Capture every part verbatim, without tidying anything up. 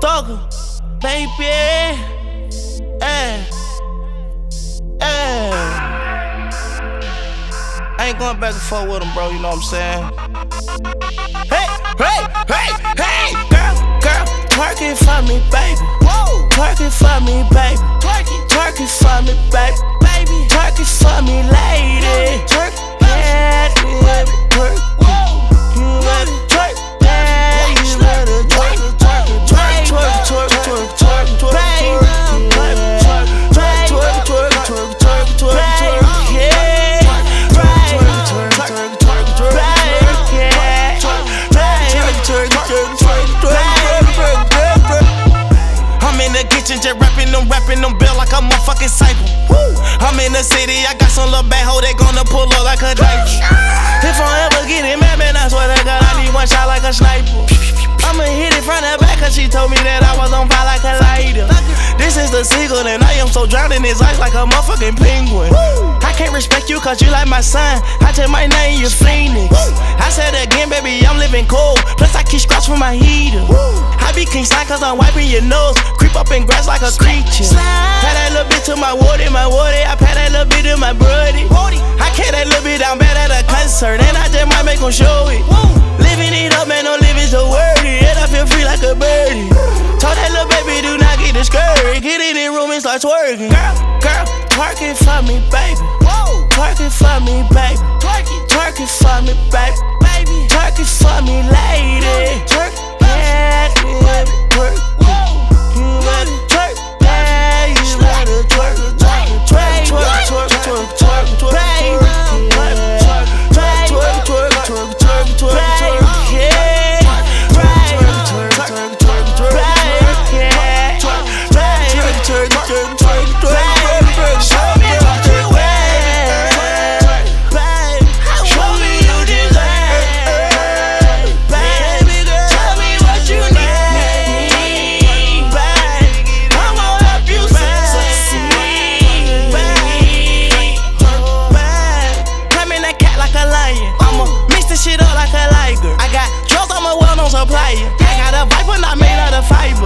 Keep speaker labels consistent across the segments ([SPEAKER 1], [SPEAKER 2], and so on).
[SPEAKER 1] thugger, baby. Hey, hey. I ain't going back and forth with him, bro, you know what I'm saying? Hey, hey, hey, hey! Girl, girl, twerk it for me, baby. Whoa. Twerk it for me, baby. Twerk it, twerk it for me, baby. Baby, twerk it for me, lady. Twerk, yeah, baby, twerk. You better twerk, yeah, you better twerk, twerk, twerk, twerk, twerk, twerk, twerk, twerk, baby, twerk, twerk, twerk, twerk, twerk, twerk, twerk, yeah, right, twerk, twerk, twerk, twerk, twerk, yeah, twerk, twerk, twerk, twerk, twerk, twerk. I'm in the kitchen just rapping them, rapping them bill like I'm a fucking cycle. I'm in the city, I got some little bad hoe, they gonna pull up like a dice. If I ever get it mad, man, I swear to God, I need one shot like a sniper. I'ma hit it from the back, cause she told me that I was on fire like a lighter. This is the seagull, and I am so drowned in his eyes like a motherfucking penguin. I can't respect you, cause you like my son. I tell my name, you Phoenix. I said again, baby, I'm living cold. Plus, I keep scratch for my heater. I be king slime, cause I'm wiping your nose. Creep up in grass like a creature. Pat that little bit to my woody, my woody. I pat that little bit to my brody. I carry that little bit down bad at a concert, and I just might make him show it. Living it up, man, don't live it so wordy. And I feel free like a birdie. Told that little baby, do not get discouraged. Get in the room and start twerking. Girl, girl, twerk it for me, baby. Whoa. Twerk it for me, baby. Twerk it, twerk it for me, baby. Baby, twerk it for me, lady. Twerk, yeah, baby, twerk. You better twerk, yeah, you better twerk, twerk, twerk, twerk, twerk, twerk, twerk, twerk, baby. Twerk, twerk, twerk, twerk, twerk, twerk, twerk, yeah. Supplier. I got a vibe when I made out of fiber.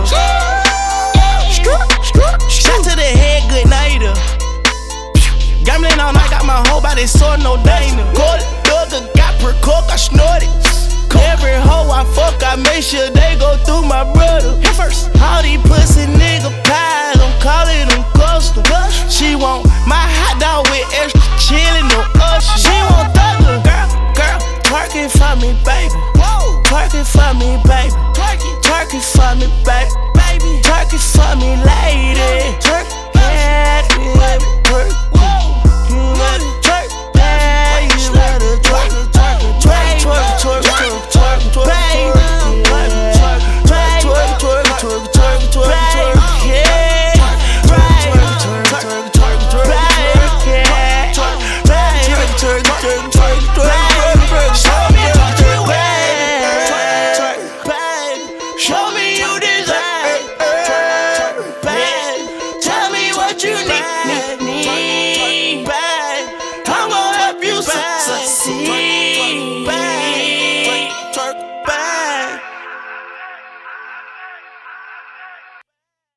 [SPEAKER 1] Shot to the head, good nighter. Gambling all night, got my whole body sore, no Dana. Cold dugger, got per coke, I snorted. Every hoe I fuck, I make sure they go through my brother. Hit first. All these pussy nigga pies, I'm calling them custom. She want my hot dog with extra chili, no usher. She want thugger, girl, girl, twerk it for me, baby. Twerk it for me, baby. Twerk it, twerk it for me, baby. Baby, twerk it for me, lady. Twerk, yeah, baby, twerk. You better twerk, yeah, you better twerk, twerk, twerk, twerk, twerk, twerk, twerk, baby. Twerk, twerk, twerk, twerk, twerk, twerk, yeah. Twerk, twerk, twerk, twerk, twerk, yeah. Twerk, twerk, twerk, twerk, twerk. Show me what you want. Show me you deserve, babe. Tell me what you need.